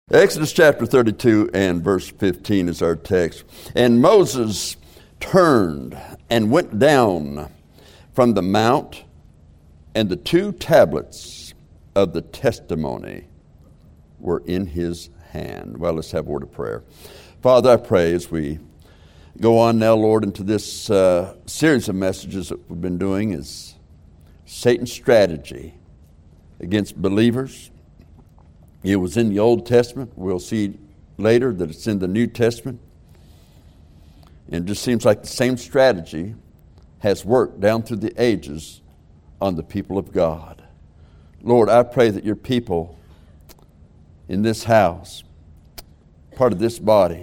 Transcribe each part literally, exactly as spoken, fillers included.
Exodus chapter thirty-two and verse fifteen is our text. And Moses turned and went down from the mount, and the two tablets of the testimony were in his hand. Well, let's have a word of prayer. Father, I pray as we go on now, Lord, into this uh, series of messages that we've been doing is Satan's strategy against believers. It was in the Old Testament. We'll see later that it's in the New Testament. And it just seems like the same strategy has worked down through the ages on the people of God. Lord, I pray that your people in this house, part of this body,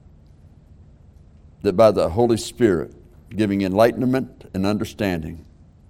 that by the Holy Spirit giving enlightenment and understanding,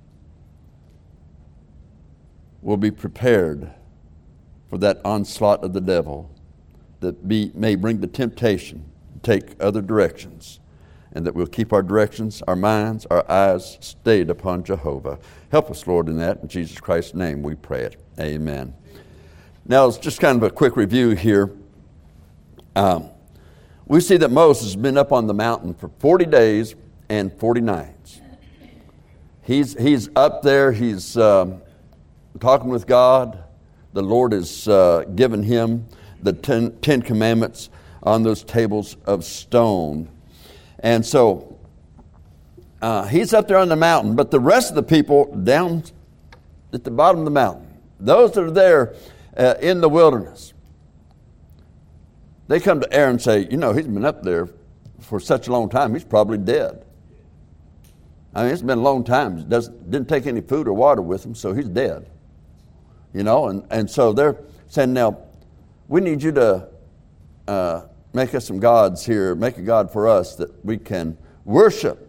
will be prepared for that onslaught of the devil that be, may bring the temptation to take other directions, and that we'll keep our directions, our minds, our eyes stayed upon Jehovah. Help us, Lord, in that. In Jesus Christ's name we pray it. Amen. Now, it's just kind of a quick review here. Um, we see that Moses has been up on the mountain for forty days and forty nights. He's, he's up there, he's um, talking with God. The Lord has uh, given him the ten, ten Commandments on those tables of stone. And so uh, he's up there on the mountain, but the rest of the people down at the bottom of the mountain, those that are there uh, in the wilderness, they come to Aaron and say, you know, he's been up there for such a long time, he's probably dead. I mean, it's been a long time. He doesn't, didn't take any food or water with him, so he's dead. You know, and, and so they're saying, now, we need you to uh, make us some gods here, make a God for us that we can worship.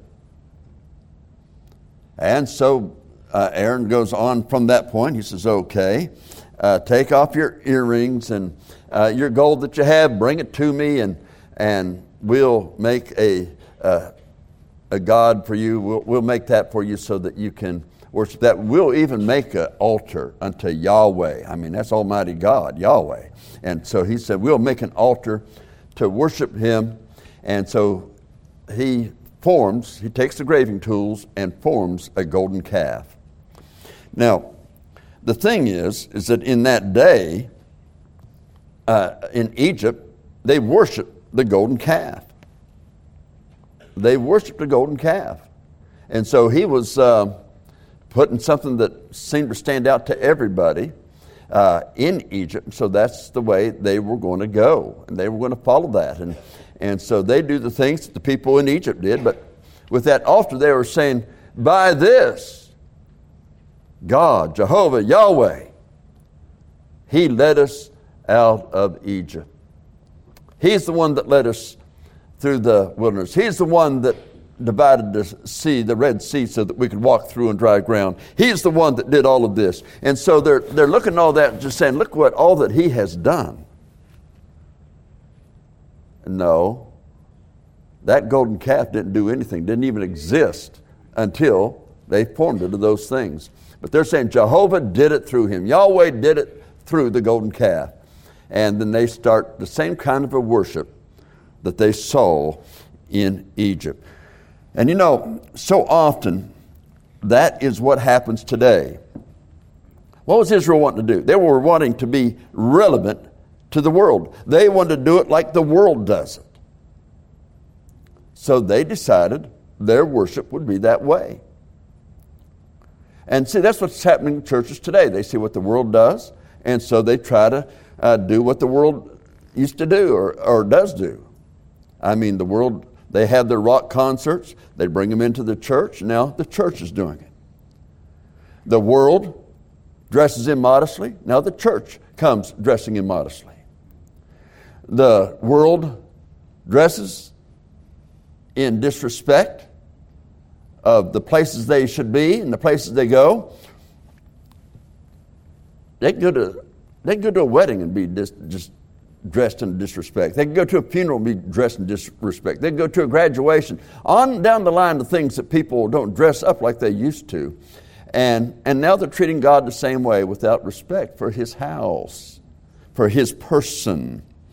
And so uh, Aaron goes on from that point. He says, okay, uh, take off your earrings and uh, your gold that you have, bring it to me, and and we'll make a uh, a God for you. We'll, we'll make that for you so that you can worship that. We'll even make an altar unto Yahweh. I mean, that's Almighty God, Yahweh. And so he said, we'll make an altar to worship him. And so he forms, he takes the graving tools and forms a golden calf. Now, the thing is, is that in that day, uh, in Egypt, they worshiped the golden calf. They worshiped the golden calf. And so he was uh, putting something that seemed to stand out to everybody uh, in Egypt. So that's the way they were going to go, and they were going to follow that. And and so they do the things that the people in Egypt did. But with that altar, they were saying, by this, God, Jehovah, Yahweh, he led us out of Egypt. He's the one that led us through the wilderness. He's the one that divided the sea, the Red Sea, so that we could walk through on dry ground. He's the one that did all of this. And so they're they're looking at all that and just saying, look what all that he has done. No, that golden calf didn't do anything, didn't even exist until they formed it of those things. But they're saying Jehovah did it through him. Yahweh did it through the golden calf. And then they start the same kind of a worship that they saw in Egypt. And you know, so often, that is what happens today. What was Israel wanting to do? They were wanting to be relevant to the world. They wanted to do it like the world does it. So they decided their worship would be that way. And see, that's what's happening in churches today. They see what the world does, and so they try to uh, do what the world used to do or, or does do. I mean, the world... They have their rock concerts. They bring them into the church. Now the church is doing it. The world dresses immodestly. Now the church comes dressing immodestly. The world dresses in disrespect of the places they should be and the places they go. They can go to, they can go to a wedding and be just, just dressed in disrespect. They can go to a funeral and be dressed in disrespect. They can go to a graduation. On down the line of things that people don't dress up like they used to. And, and now they're treating God the same way without respect for his house, for his person.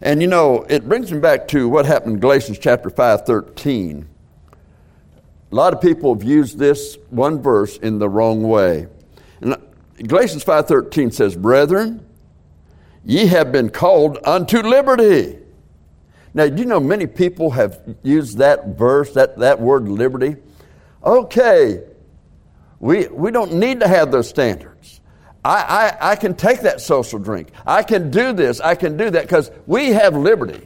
And you know, it brings me back to what happened in Galatians chapter five, thirteen. A lot of people have used this one verse in the wrong way. And Galatians five thirteen says, "Brethren, ye have been called unto liberty." Now, do you know many people have used that verse, that, that word liberty? Okay, we, we don't need to have those standards. I, I, I can take that social drink. I can do this. I can do that because we have liberty.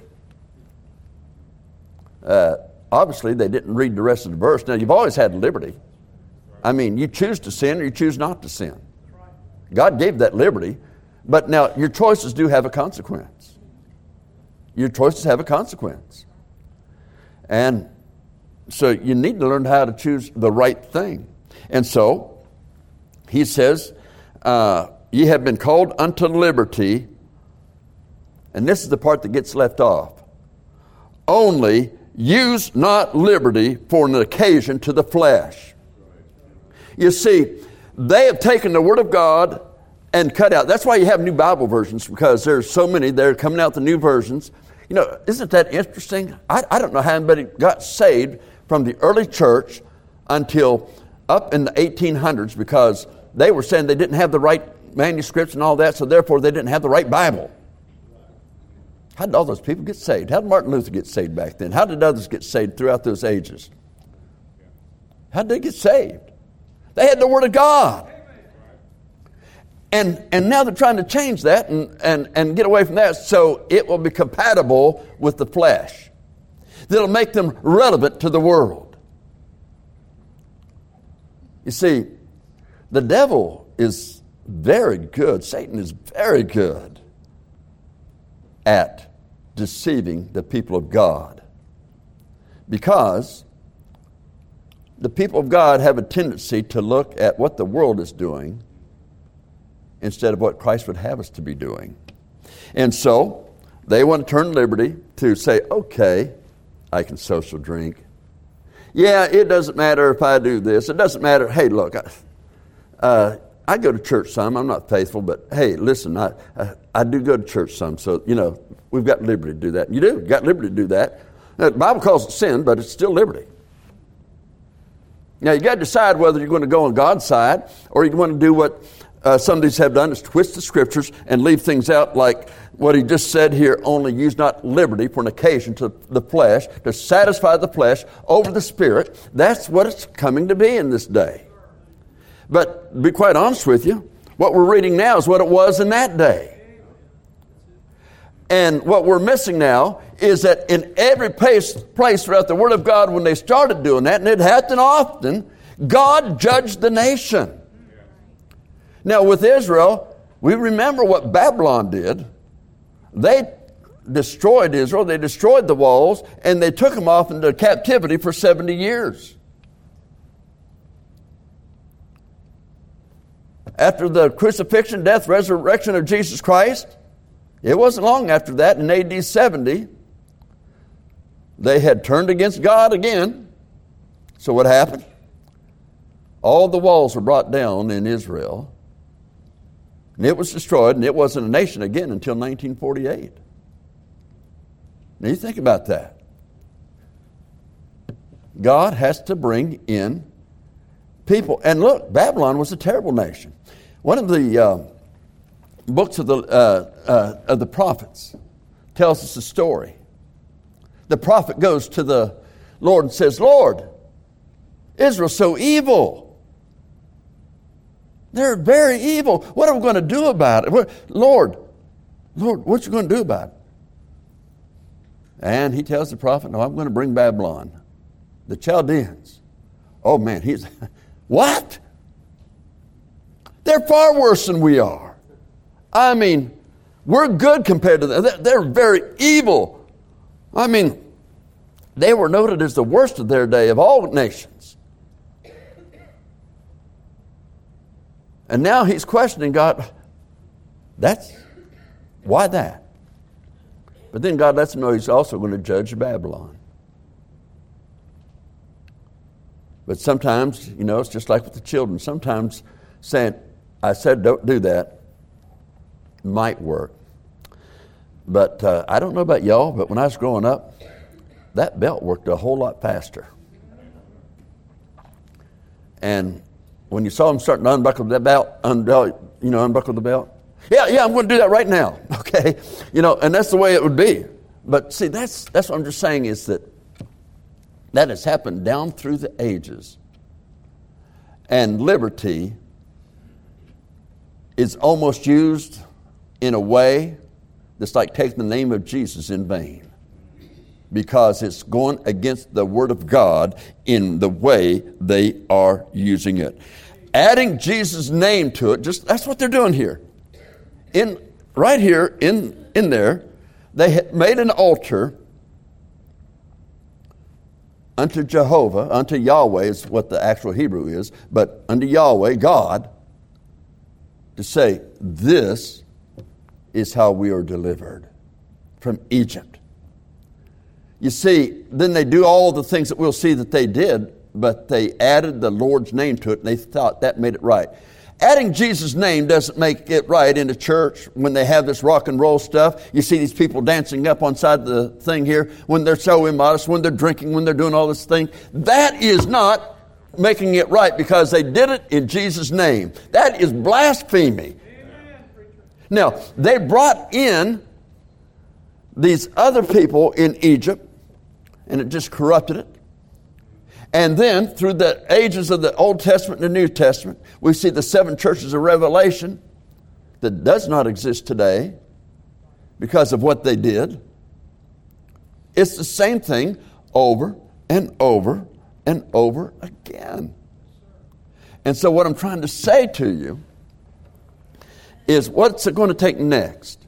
Uh, obviously, they didn't read the rest of the verse. Now, you've always had liberty. I mean, you choose to sin or you choose not to sin. God gave that liberty. But now, your choices do have a consequence. Your choices have a consequence. And so you need to learn how to choose the right thing. And so, he says, uh, ye have been called unto liberty. And this is the part that gets left off. Only use not liberty for an occasion to the flesh. You see, they have taken the Word of God and cut out. That's why you have new Bible versions, because there's so many. They're coming out the new versions. You know, isn't that interesting? I, I don't know how anybody got saved from the early church until up in the eighteen hundreds, because they were saying they didn't have the right manuscripts and all that, so therefore they didn't have the right Bible. How did all those people get saved? How did Martin Luther get saved back then? How did others get saved throughout those ages? How did they get saved? They had the Word of God. And and now they're trying to change that and, and, and get away from that so it will be compatible with the flesh. That'll make them relevant to the world. You see, the devil is very good. Satan is very good at deceiving the people of God, because the people of God have a tendency to look at what the world is doing instead of what Christ would have us to be doing. And so they want to turn liberty to say, okay, I can social drink. Yeah, it doesn't matter if I do this. It doesn't matter. Hey, look, I, uh, I go to church some. I'm not faithful, but hey, listen, I, I I do go to church some. So, you know, we've got liberty to do that. You do. You've got liberty to do that. Now, the Bible calls it sin, but it's still liberty. Now, you got to decide whether you're going to go on God's side or you want to do what uh, some of these have done, is twist the Scriptures and leave things out like what he just said here, only use not liberty for an occasion to the flesh, to satisfy the flesh over the Spirit. That's what it's coming to be in this day. But to be quite honest with you, what we're reading now is what it was in that day. And what we're missing now is that in every place, place throughout the Word of God, when they started doing that, and it happened often, God judged the nation. Now with Israel, we remember what Babylon did. They destroyed Israel, they destroyed the walls, and they took them off into captivity for seventy years. After the crucifixion, death, resurrection of Jesus Christ, it wasn't long after that, in A D seventy, they had turned against God again. So what happened? All the walls were brought down in Israel, and it was destroyed, and it wasn't a nation again until nineteen forty-eight. Now you think about that. God has to bring in people. And look, Babylon was a terrible nation. One of the uh, books of the uh, uh, of the prophets tells us a story. The prophet goes to the Lord and says, Lord, Israel's so evil. They're very evil. What are we going to do about it? What, Lord, Lord, what are you going to do about it? And he tells the prophet, no, I'm going to bring Babylon, the Chaldeans. Oh man, he's, what? They're far worse than we are. I mean, we're good compared to them. They're very evil. I mean, they were noted as the worst of their day of all nations. And now he's questioning God. That's, why that? But then God lets him know he's also going to judge Babylon. But sometimes, you know, it's just like with the children. Sometimes saying, I said don't do that, might work. But uh, I don't know about y'all, but when I was growing up, that belt worked a whole lot faster. And when you saw them starting to unbuckle the belt, unbelt, you know, unbuckle the belt, yeah, yeah, I'm going to do that right now, okay? You know, and that's the way it would be. But see, that's that's what I'm just saying is that that has happened down through the ages. And liberty is almost used in a way that's like taking the name of Jesus in vain, because it's going against the Word of God in the way they are using it. Adding Jesus' name to it, just that's what they're doing here. In right here, in, in there, they had made an altar unto Jehovah, unto Yahweh is what the actual Hebrew is, but unto Yahweh, God, to say, this is how we are delivered from Egypt. You see, then they do all the things that we'll see that they did, but they added the Lord's name to it, and they thought that made it right. Adding Jesus' name doesn't make it right in the church when they have this rock and roll stuff. You see these people dancing up on side the thing here when they're so immodest, when they're drinking, when they're doing all this thing. That is not making it right because they did it in Jesus' name. That is blasphemy. Now, they brought in these other people in Egypt, and it just corrupted it. And then, through the ages of the Old Testament and the New Testament, we see the seven churches of Revelation that does not exist today because of what they did. It's the same thing over and over and over again. And so what I'm trying to say to you is, what's it going to take next?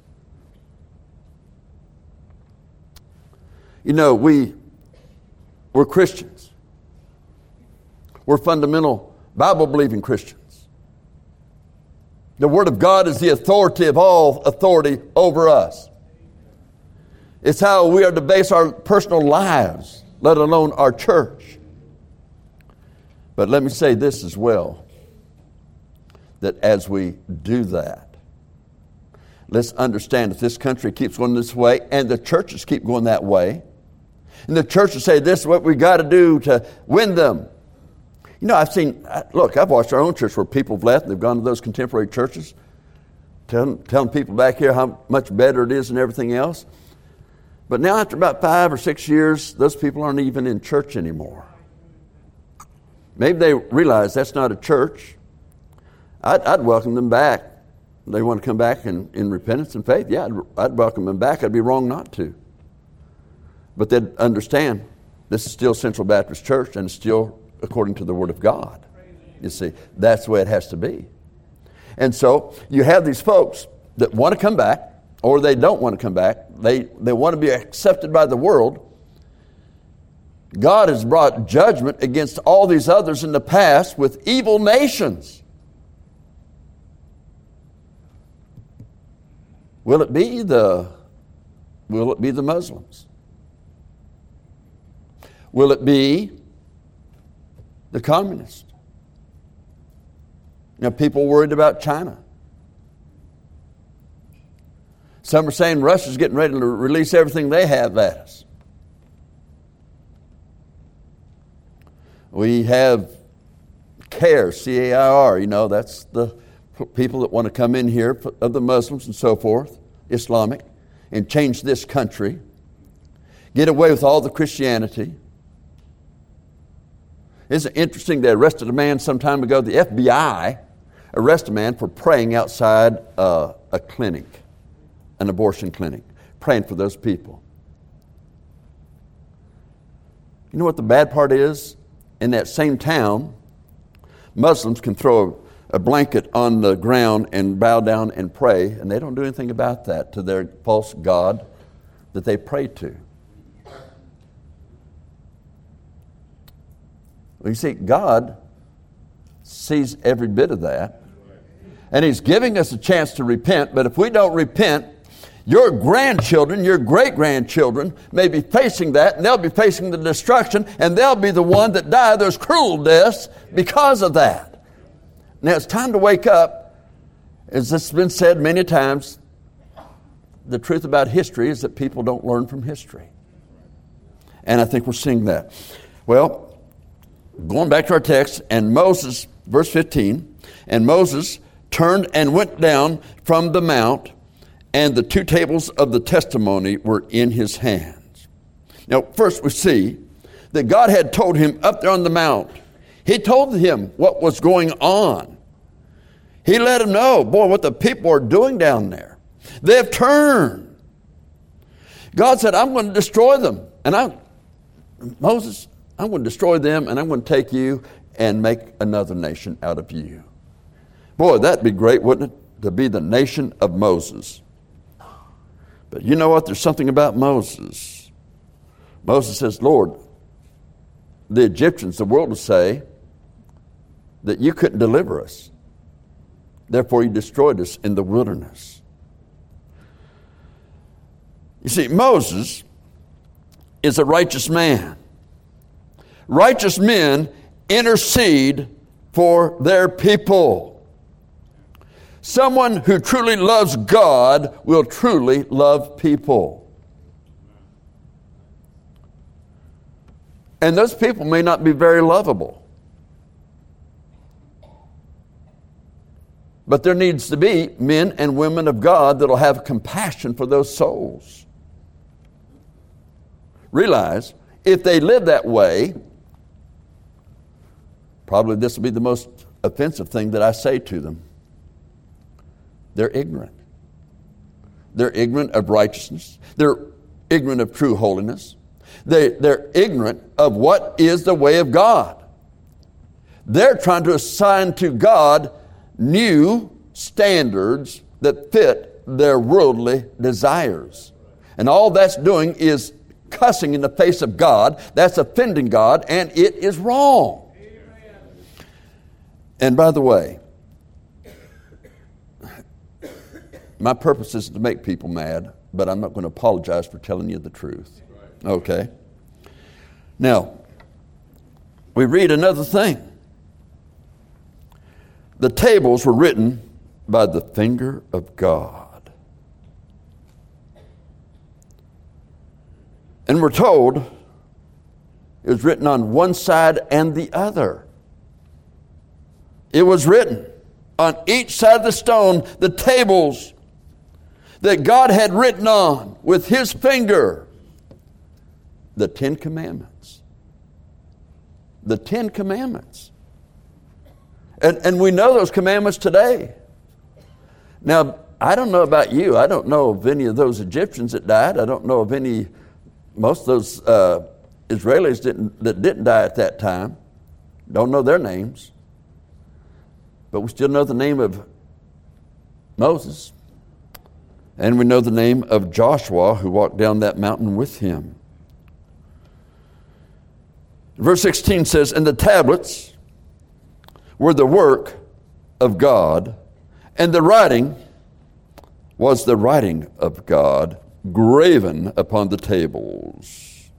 You know, we, we're Christians. We're fundamental Bible-believing Christians. The Word of God is the authority of all authority over us. It's how we are to base our personal lives, let alone our church. But let me say this as well, that as we do that, let's understand that this country keeps going this way and the churches keep going that way. And the churches say this is what we got to do to win them. You know, I've seen, look, I've watched our own church where people have left and they've gone to those contemporary churches, telling, telling people back here how much better it is and everything else. But now after about five or six years, those people aren't even in church anymore. Maybe they realize that's not a church. I'd, I'd welcome them back. They want to come back in, in repentance and faith. Yeah, I'd, I'd welcome them back. I'd be wrong not to. But they'd understand this is still Central Baptist Church and it's still according to the Word of God. You see, that's the way it has to be. And so you have these folks that want to come back, or they don't want to come back. They, they want to be accepted by the world. God has brought judgment against all these others in the past with evil nations. Will it be the, will it be the Muslims? Will it be the communists? Now, people worried about China. Some are saying Russia's getting ready to release everything they have at us. We have CAIR, C A I R, you know, that's the people that want to come in here, of the Muslims and so forth, Islamic, and change this country, get away with all the Christianity. Isn't it interesting they arrested a man some time ago? The F B I arrested a man for praying outside uh, a clinic, an abortion clinic, praying for those people. You know what the bad part is? In that same town, Muslims can throw a blanket on the ground and bow down and pray, and they don't do anything about that to their false god that they pray to. Well, you see, God sees every bit of that, and He's giving us a chance to repent, but if we don't repent, your grandchildren, your great-grandchildren may be facing that, and they'll be facing the destruction, and they'll be the one that die those cruel deaths because of that. Now, it's time to wake up. As this has been said many times, the truth about history is that people don't learn from history. And I think we're seeing that. Well, going back to our text, and Moses, verse fifteen, and Moses turned and went down from the mount, and the two tables of the testimony were in his hands. Now, first we see that God had told him up there on the mount. He told him what was going on. He let him know, boy, what the people are doing down there. They have turned. God said, I'm going to destroy them. And I, Moses, I'm going to destroy them, and I'm going to take you and make another nation out of you. Boy, that'd be great, wouldn't it? To be the nation of Moses. But you know what? There's something about Moses. Moses says, Lord, the Egyptians, the world will say that you couldn't deliver us. Therefore, you destroyed us in the wilderness. You see, Moses is a righteous man. Righteous men intercede for their people. Someone who truly loves God will truly love people. And those people may not be very lovable. But there needs to be men and women of God that will have compassion for those souls. Realize, if they live that way, probably this will be the most offensive thing that I say to them. They're ignorant. They're ignorant of righteousness. They're ignorant of true holiness. They, they're ignorant of what is the way of God. They're trying to assign to God new standards that fit their worldly desires. And all that's doing is cussing in the face of God. That's offending God, and it is wrong. Amen. And by the way, my purpose is to make people mad, but I'm not going to apologize for telling you the truth. Okay? Now, we read another thing. The tables were written by the finger of God. And we're told it was written on one side and the other. It was written on each side of the stone, the tables that God had written on with his finger, the Ten Commandments. The Ten Commandments. And, and we know those commandments today. Now, I don't know about you. I don't know of any of those Egyptians that died. I don't know of any, most of those uh, Israelis didn't, that didn't die at that time. Don't know their names. But we still know the name of Moses. And we know the name of Joshua, who walked down that mountain with him. Verse sixteen says, and the tablets were the work of God, and the writing was the writing of God, graven upon the tables.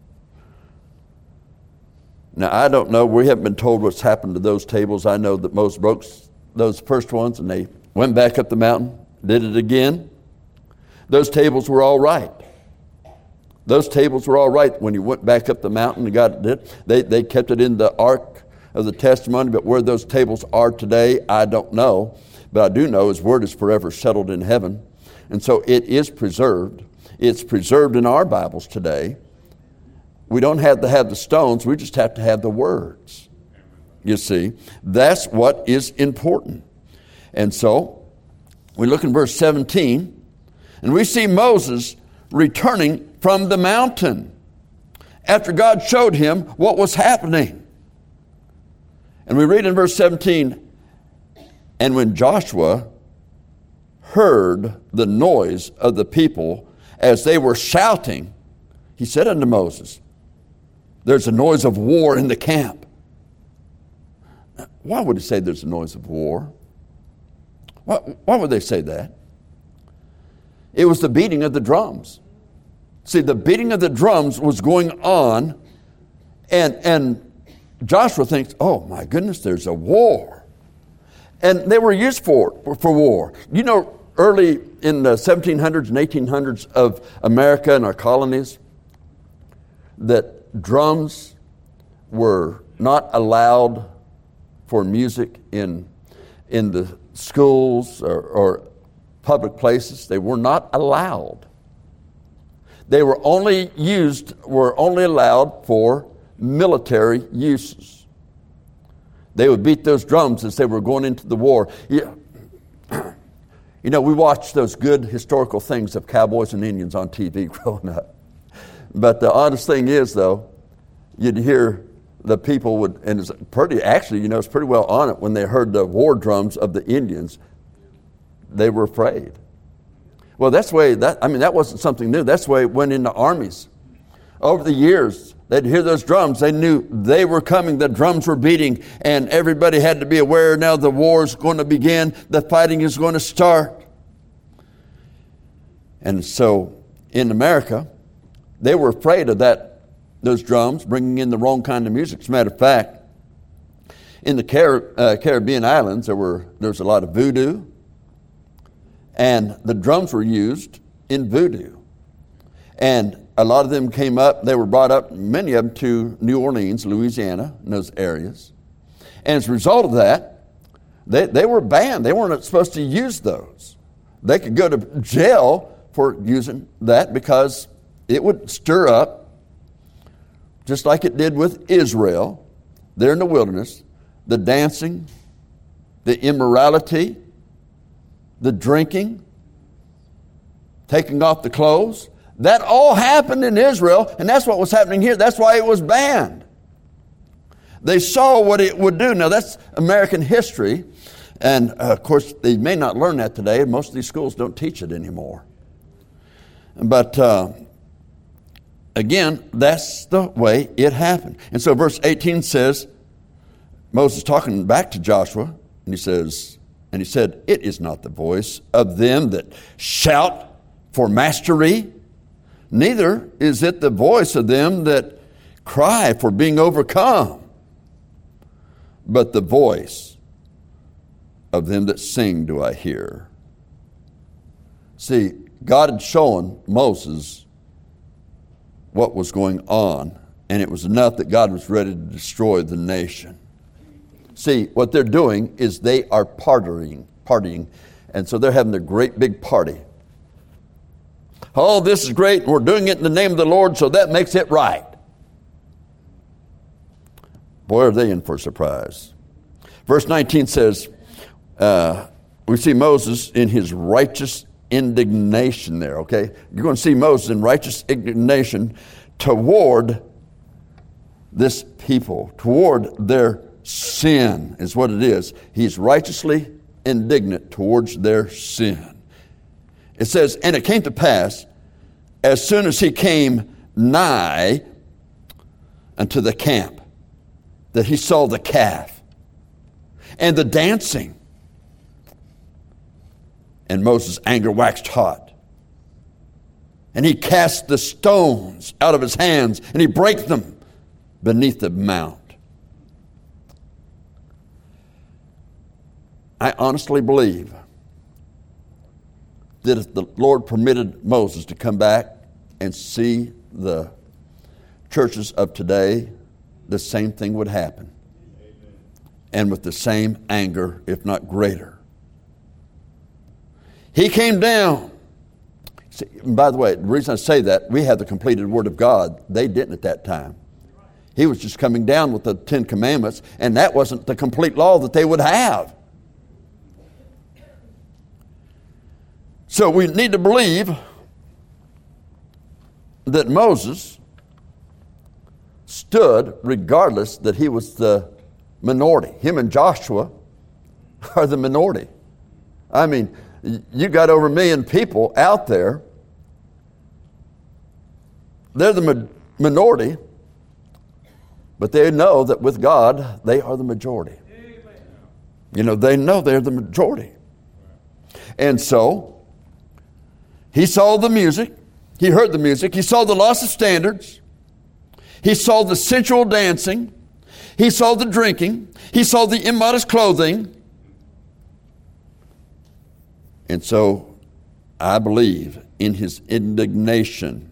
Now, I don't know. We haven't been told what's happened to those tables. I know that Moses broke those first ones, and they went back up the mountain, did it again. Those tables were all right. Those tables were all right when you went back up the mountain and got it. They, they kept it in the ark of the testimony, but where those tables are today, I don't know. But I do know his word is forever settled in heaven. And so it is preserved. It's preserved in our Bibles today. We don't have to have the stones. We just have to have the words. You see, that's what is important. And so we look in verse seventeen, and we see Moses returning from the mountain after God showed him what was happening. And we read in verse seventeen, and when Joshua heard the noise of the people as they were shouting, he said unto Moses, there's a noise of war in the camp. Why would he say there's a noise of war? Why, why would they say that? It was the beating of the drums. See, the beating of the drums was going on, and, and Joshua thinks, oh my goodness, there's a war. And they were used for, for war. You know, early in the seventeen hundreds and eighteen hundreds of America and our colonies that drums were not allowed for music in, in the schools or, or public places. They were not allowed. They were only used, were only allowed for military uses. They would beat those drums as they were going into the war. Yeah. You know, we watched those good historical things of cowboys and Indians on T V growing up. But the honest thing is, though, you'd hear the people would, and it's pretty, actually, you know, it's pretty well on it when they heard the war drums of the Indians, they were afraid. Well, that's the way, that, I mean, that wasn't something new. That's the way it went into armies. Over the years, they'd hear those drums. They knew they were coming. The drums were beating, and everybody had to be aware now the war's going to begin. The fighting is going to start. And so in America, they were afraid of that, those drums, bringing in the wrong kind of music. As a matter of fact, in the Car- uh, Caribbean islands, there were there was a lot of voodoo, and the drums were used in voodoo. And a lot of them came up, they were brought up, many of them, to New Orleans, Louisiana, and those areas. And as a result of that, they, they were banned. They weren't supposed to use those. They could go to jail for using that because it would stir up, just like it did with Israel, there in the wilderness, the dancing, the immorality, the drinking, taking off the clothes. That all happened in Israel, and that's what was happening here. That's why it was banned. They saw what it would do. Now, that's American history, and uh, of course, they may not learn that today. Most of these schools don't teach it anymore. But uh, again, that's the way it happened. And so verse eighteen says, Moses talking back to Joshua, and he says, and he said, it is not the voice of them that shout for mastery, neither is it the voice of them that cry for being overcome, but the voice of them that sing do I hear. See, God had shown Moses what was going on, and it was enough that God was ready to destroy the nation. See, what they're doing is they are partying, partying, and so they're having a great big party. Oh, this is great, and we're doing it in the name of the Lord, so that makes it right. Boy, are they in for a surprise. Verse nineteen says, uh, we see Moses in his righteous indignation there, okay? You're going to see Moses in righteous indignation toward this people, toward their sin is what it is. He's righteously indignant towards their sin. It says, and it came to pass, as soon as he came nigh unto the camp, that he saw the calf and the dancing. And Moses' anger waxed hot. And he cast the stones out of his hands, and he brake them beneath the mount. I honestly believe that if the Lord permitted Moses to come back and see the churches of today, the same thing would happen. Amen. And with the same anger, if not greater. He came down. See, and by the way, the reason I say that, we have the completed Word of God. They didn't at that time. He was just coming down with the Ten Commandments, and that wasn't the complete law that they would have. So we need to believe that Moses stood regardless that he was the minority. Him and Joshua are the minority. I mean, you got over a million people out there. They're the minority, but they know that with God, they are the majority. You know, they know they're the majority. And so, he saw the music. He heard the music. He saw the loss of standards. He saw the sensual dancing. He saw the drinking. He saw the immodest clothing. And so I believe, in his indignation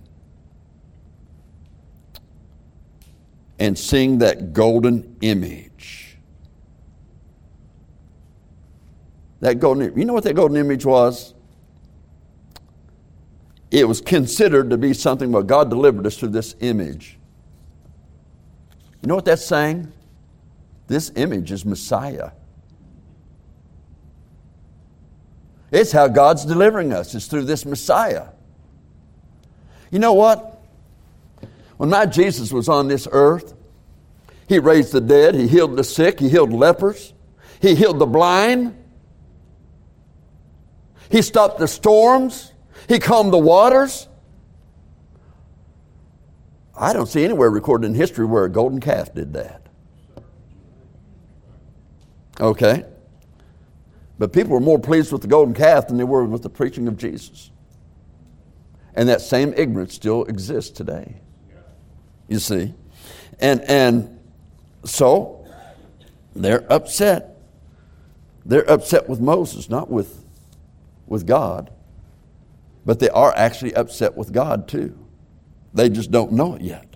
and seeing that golden image. That golden, you know what that golden image was? It was considered to be something where God delivered us through this image. You know what that's saying? This image is Messiah. It's how God's delivering us, is through this Messiah. You know what? When my Jesus was on this earth, he raised the dead, he healed the sick, he healed lepers, he healed the blind, he stopped the storms, he calmed the waters. I don't see anywhere recorded in history where a golden calf did that. Okay. But people were more pleased with the golden calf than they were with the preaching of Jesus. And that same ignorance still exists today. You see? And and so they're upset. They're upset with Moses, not with, with God. But they are actually upset with God too. They just don't know it yet.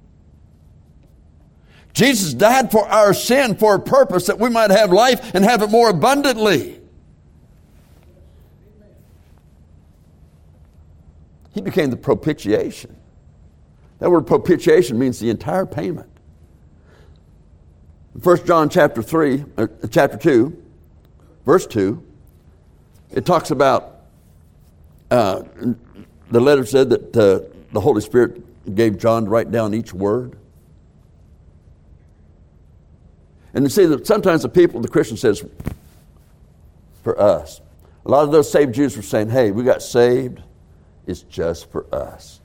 Jesus died for our sin for a purpose that we might have life and have it more abundantly. He became the propitiation. That word propitiation means the entire payment. First John chapter three, or chapter two, verse two, it talks about uh, the letter said that uh, the Holy Spirit gave John to write down each word. And you see that sometimes the people, the Christian says, for us. A lot of those saved Jews were saying, hey, we got saved. It's just for us.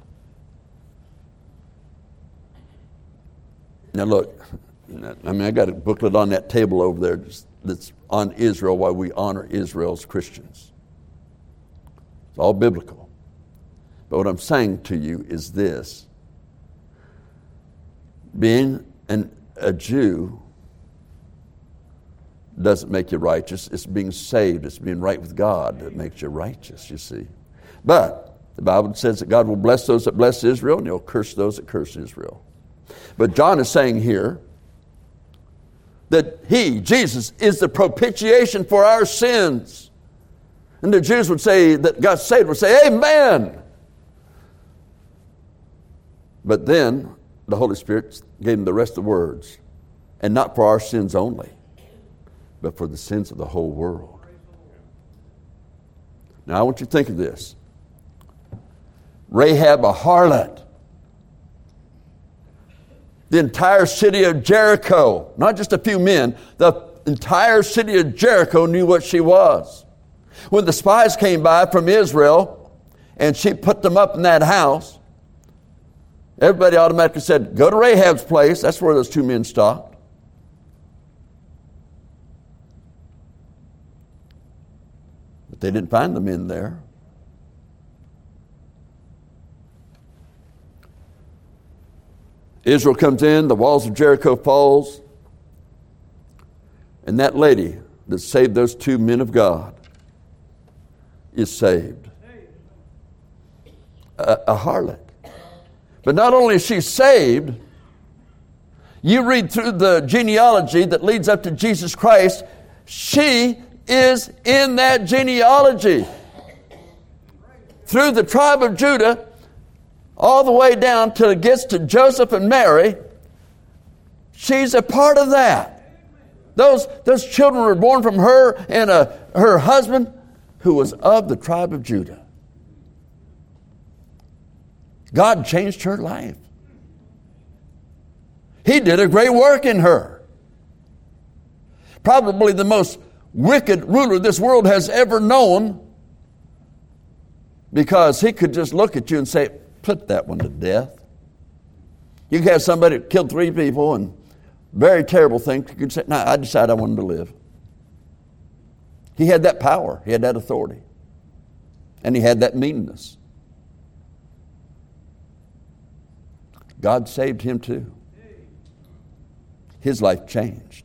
Now look, I mean, I got a booklet on that table over there that's on Israel, why we honor Israel as Christians. It's all biblical. But what I'm saying to you is this. Being an, a Jew doesn't make you righteous. It's being saved. It's being right with God that makes you righteous, you see. But the Bible says that God will bless those that bless Israel and he'll curse those that curse Israel. But John is saying here that he, Jesus, is the propitiation for our sins. And the Jews would say that God saved would say, amen. But then the Holy Spirit gave him the rest of the words. And not for our sins only, but for the sins of the whole world. Now I want you to think of this. Rahab, a harlot. The entire city of Jericho, not just a few men, the entire city of Jericho knew what she was. When the spies came by from Israel and she put them up in that house, everybody automatically said, go to Rahab's place. That's where those two men stopped. But they didn't find the men there. Israel comes in, the walls of Jericho falls, and that lady that saved those two men of God is saved. A, a harlot. But not only is she saved, you read through the genealogy that leads up to Jesus Christ, she is in that genealogy. Through the tribe of Judah, all the way down till it gets to Joseph and Mary, she's a part of that. Those, those children were born from her and a, her husband who was of the tribe of Judah. God changed her life. He did a great work in her. Probably the most wicked ruler this world has ever known, because he could just look at you and say, put that one to death. You could have somebody that killed three people and very terrible thing. You could say, no, I decided I wanted to live. He had that power. He had that authority. And he had that meanness. God saved him too. His life changed.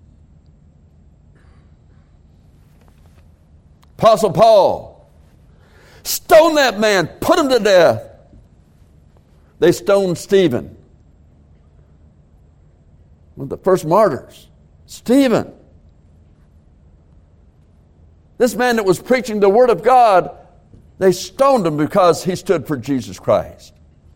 Apostle Paul, Stone that man. Put him to death. They stoned Stephen. One of the first martyrs. Stephen. This man that was preaching the Word of God, they stoned him because he stood for Jesus Christ.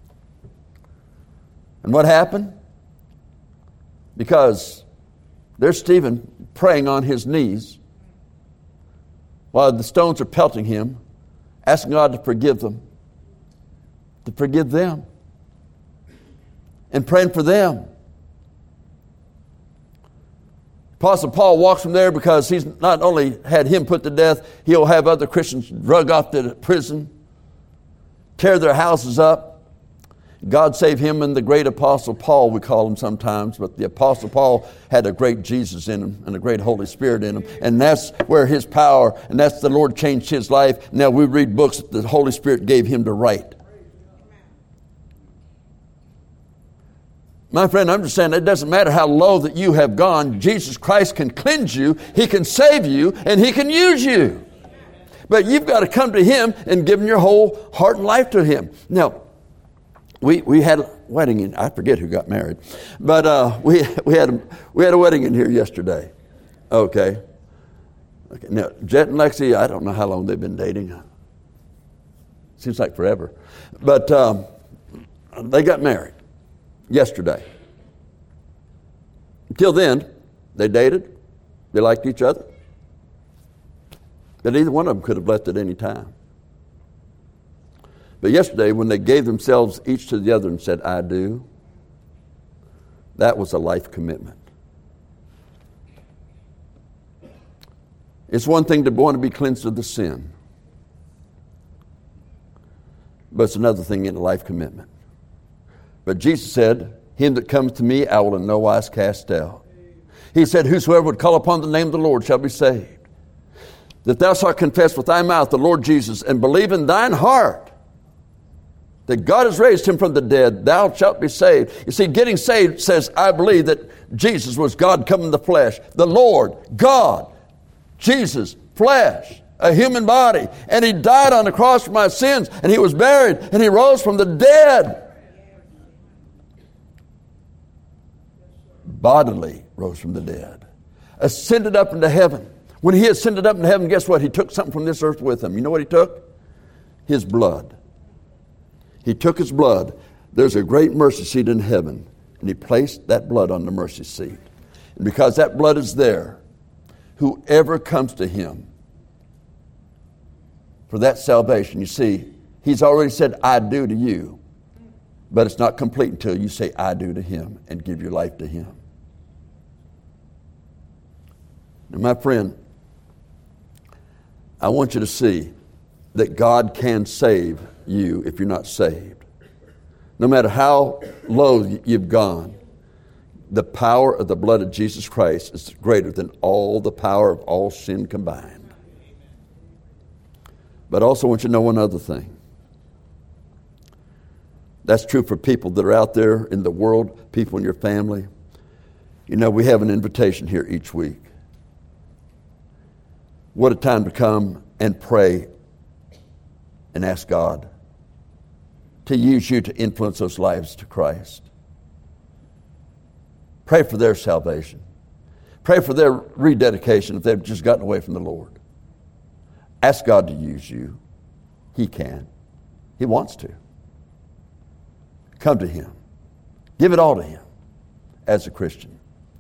And what happened? Because there's Stephen praying on his knees while the stones are pelting him, asking God to forgive them, to forgive them, and praying for them. Apostle Paul walks from there because he's not only had him put to death, he'll have other Christians drug off to prison, tear their houses up. God save him and the great Apostle Paul, we call him sometimes, but the Apostle Paul had a great Jesus in him and a great Holy Spirit in him. And that's where his power, and that's the Lord changed his life. Now we read books that the Holy Spirit gave him to write. My friend, I'm just saying it doesn't matter how low that you have gone. Jesus Christ can cleanse you, He can save you, and He can use you. But you've got to come to Him and give Him your whole heart and life to Him. Now, we we had a wedding in, I forget who got married, but uh, we we had a, we had a wedding in here yesterday. Okay. Okay. Now, Jet and Lexi, I don't know how long they've been dating. Seems like forever, but um, they got married yesterday. Until then, they dated. They liked each other. But either one of them could have left at any time. But yesterday, when they gave themselves each to the other and said, I do, that was a life commitment. It's one thing to want to be cleansed of the sin, but it's another thing in a life commitment. But Jesus said, him that comes to me, I will in no wise cast out. He said, whosoever would call upon the name of the Lord shall be saved. That thou shalt confess with thy mouth the Lord Jesus and believe in thine heart that God has raised him from the dead, thou shalt be saved. You see, getting saved says, I believe that Jesus was God come in the flesh. The Lord, God, Jesus, flesh, a human body. And He died on the cross for my sins. And He was buried. And He rose from the dead. Bodily rose from the dead. Ascended up into heaven. When He ascended up into heaven, guess what? He took something from this earth with Him. You know what He took? His blood. He took His blood. There's a great mercy seat in heaven. And He placed that blood on the mercy seat. And because that blood is there, whoever comes to Him for that salvation, you see, He's already said, I do to you. But it's not complete until you say, I do to Him and give your life to Him. Now, my friend, I want you to see that God can save you if you're not saved. No matter how low you've gone, the power of the blood of Jesus Christ is greater than all the power of all sin combined. But I also want you to know one other thing. That's true for people that are out there in the world, people in your family. You know, we have an invitation here each week. What a time to come and pray and ask God to use you to influence those lives to Christ. Pray for their salvation. Pray for their rededication if they've just gotten away from the Lord. Ask God to use you. He can. He wants to. Come to Him. Give it all to Him as a Christian.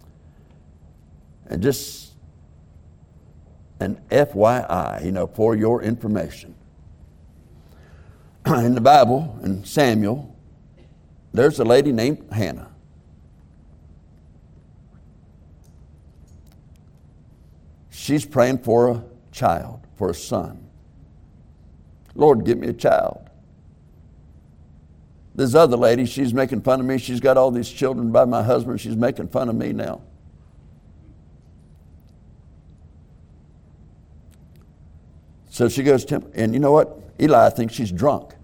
And just an F Y I, you know, for your information. In the Bible, in Samuel, there's a lady named Hannah. She's praying for a child, for a son. Lord, give me a child. This other lady, she's making fun of me. She's got all these children by my husband. She's making fun of me now. So she goes to him, and you know what? Eli thinks she's drunk.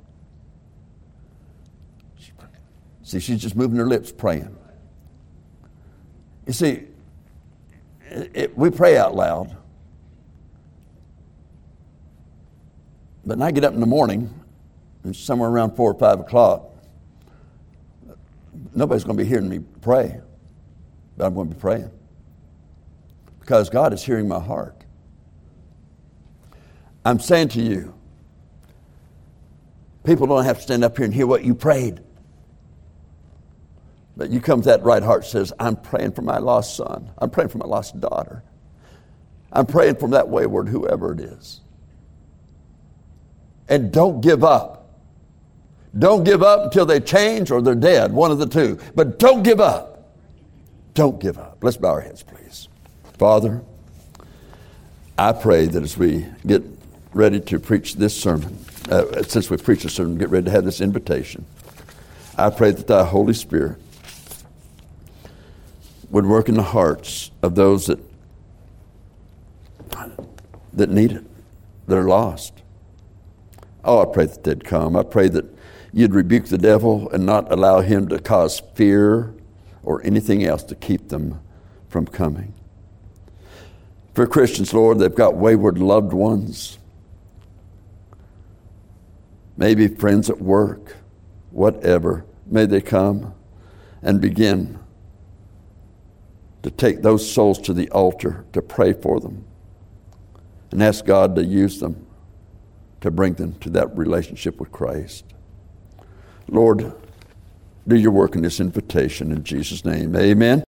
See, she's just moving her lips praying. You see, it, it, we pray out loud. But when I get up in the morning, and somewhere around four or five o'clock, nobody's going to be hearing me pray, but I'm going to be praying. Because God is hearing my heart. I'm saying to you, people don't have to stand up here and hear what you prayed. But you come with that right heart, says, I'm praying for my lost son. I'm praying for my lost daughter. I'm praying for that wayward whoever it is. And don't give up. Don't give up until they change or they're dead, one of the two. But don't give up. Don't give up. Let's bow our heads, please. Father, I pray that as we get ready to preach this sermon, uh, since we preach a sermon, get ready to have this invitation, I pray that thy Holy Spirit would work in the hearts of those that that need it, that are lost. Oh, I pray that they'd come. I pray that you'd rebuke the devil and not allow him to cause fear or anything else to keep them from coming. For Christians, Lord, they've got wayward loved ones, maybe friends at work, whatever. May they come and begin to take those souls to the altar to pray for them and ask God to use them to bring them to that relationship with Christ. Lord, do your work in this invitation in Jesus' name. Amen.